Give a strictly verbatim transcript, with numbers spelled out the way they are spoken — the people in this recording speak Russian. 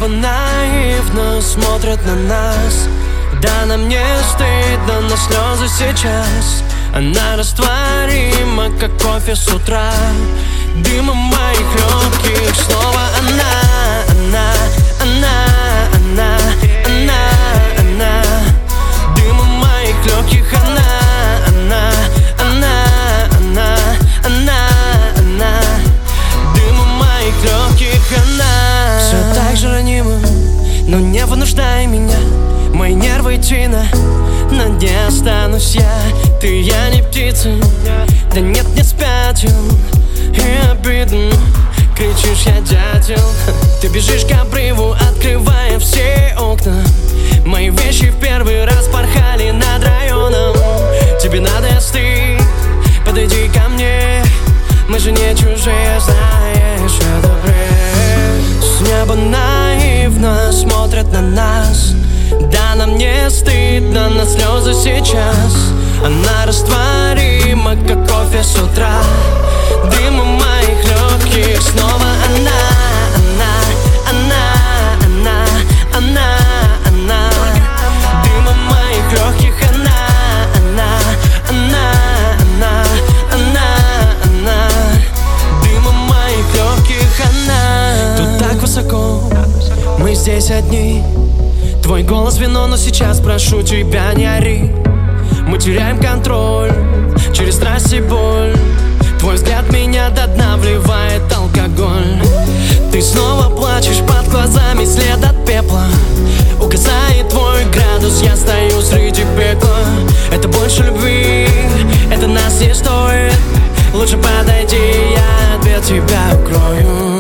небо наивно смотрит на нас. Да, нам не стыдно на слезы сейчас. Она растворима, как кофе с утра. Дымом моих легких снова она, она, она, она, она, она. Дымом моих легких она, она, она, она, она, она. Дымом моих легких она. Все так же ранимым, но не вынуждай меня. Мои нервы тина, на дне останусь я. Ты, я не птица, да нет, не спятил. И обидно, кричишь, я дятел. Ты бежишь к обрыву, открывая все окна. Мои вещи в первый раз порхали над районом. Тебе надо остыть, подойди ко мне. Мы же не чужие, знаешь, это бред. С неба наивно смотрят на нас. Да, нам не стыдно на слезы сейчас. Она растворима, как кофе с утра. Дымом моих легких снова она, она, она, она, она, она. Дымом моих легких она, она, она, она, она, она. Дымом моих легких она. Тут так высоко, мы здесь одни. Твой голос вино, но сейчас прошу тебя, не ори. Мы теряем контроль через страсть и боль. Твой взгляд меня до дна вливает алкоголь. Ты снова плачешь, под глазами след от пепла. Угасает твой градус, я стою среди пекла. Это больше любви, это нас не стоит. Лучше подойди, я ответ тебя укрою.